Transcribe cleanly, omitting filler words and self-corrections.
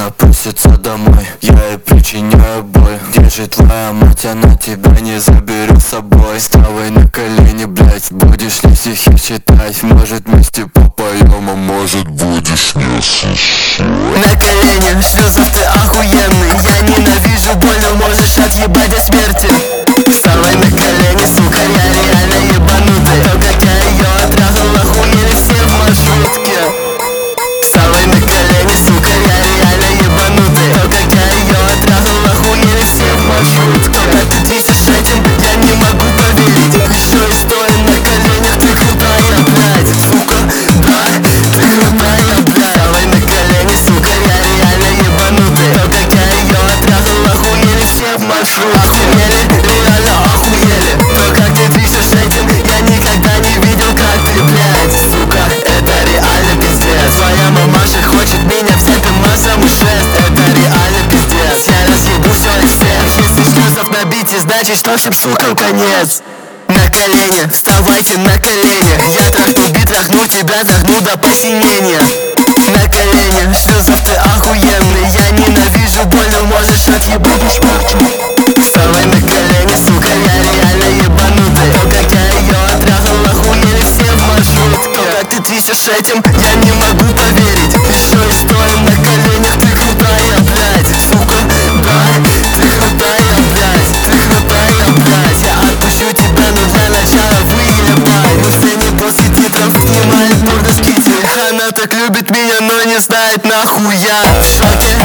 Она просится домой, я ей причиняю боль. Где же твоя мать, она тебя не заберет с собой. Вставай на колени, блять, будешь ли стихи читать? Может вместе попоем, а может будешь не слушать. На колени, слезов ты охуенный. Я ненавижу боль, но можешь отъебать до смерти. Вставай на колени, сука, я реально ебанутый. То, как я ее оттрахал, охуели все в маршрутке. Вставай на колени, сука, я реально ебанутый. То, как я ее оттрахал, охуели все в маршрутке. Когда ты движешь этим, я не могу поверить. Еще и стоя на коленях, ты крутая, блядь. Сука, да, ты крутая, блядь. Вставай на колени, сука, я реально ебанутый. То, как я ее оттрахал, охуели все в маршрутке. Охуели, реально охуели. То, как ты движешь этим, я никогда не видел, как ты, блядь. Сука, это реально пиздец. Твоя мамаша хочет меня взять, ты массом шест. Это реально пиздец. Я разъебу все из всех. Если слезов на бите, значит, что всем сукам конец. На колени, вставайте на колени. Я трахну бит, трахну тебя, трахну до посинения. На колени, слезов ты охуенный. Я ненавижу боль, но можешь отъебать до смерти. Вставай на колени, сука, я реально ебанутый. То, как я ее оттрахал, охуели все в маршрутке. То, как ты движешь этим, я не могу поверить. Еще и стоя на коленях, ты крутая, блядь. Сука, да, ты крутая, блядь. Ты крутая, блядь. Я отпущу тебя, но для начала выебай. На сцене после титров снимает мордовский тип. Она так любит меня, но не знает нахуя. В шоке,